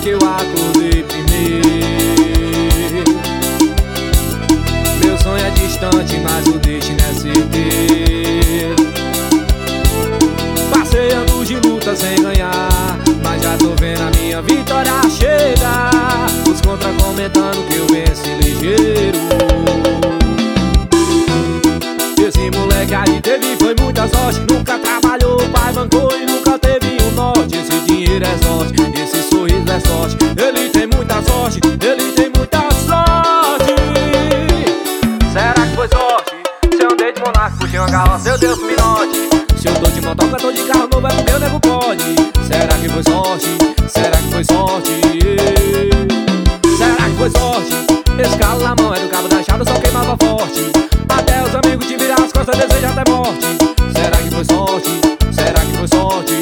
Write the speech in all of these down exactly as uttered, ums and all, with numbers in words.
que eu acordei primeiro. Meu sonho é distante, mas o destino é certeiro. Passei anos de luta sem ganhar, mas já tô vendo a minha vitória chegar. Os contra comentando que eu venci ligeiro. Esse moleque aí teve foi muita sorte. Nunca trabalhou, o pai bancou e nunca teve um norte. Esse dinheiro é sorte, esse sorriso é sorte. Ele tem muita sorte, ele tem muita sorte. Será que foi sorte? Se eu andei de monarca, puxei uma carroça, eu Deus me note. Se eu tô de motoca, tô de carro novo, é porque o nego pode. Será que foi sorte? Será que foi sorte? Será que foi sorte? Esse calo na mão é do cabo da enxada, só queimava forte. Até os amigos te virar as costas, desejam até morte. Será que foi sorte? Será que foi sorte?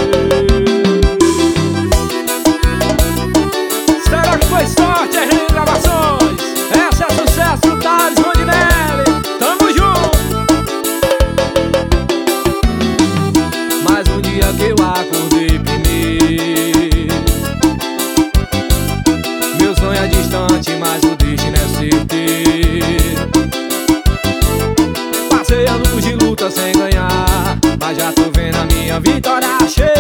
Será que foi sorte? R N Gravações. Essa é sucesso, Thales Rondinelli. Tamo junto. Mais um dia que eu acordei primeiro. Meu sonho é distante, mas o destino é certeiro. Passei anos de luta sem ganhar, mas já tô vendo a minha vitória cheia.